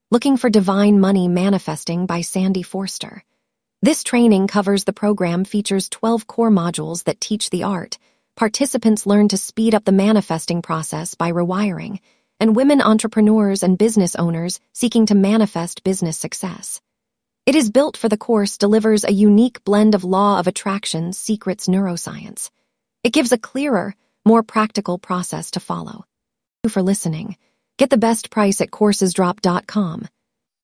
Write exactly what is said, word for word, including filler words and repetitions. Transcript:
Looking for Divine Money Manifesting by Sandy Forster. This training covers the program features twelve core modules that teach the art. Participants learn to speed up the manifesting process by rewiring, and women entrepreneurs and business owners seeking to manifest business success. It is built for the course delivers a unique blend of law of attraction secrets neuroscience. It gives a clearer, more practical process to follow. Thank you for listening. Get the best price at courses drop dot com.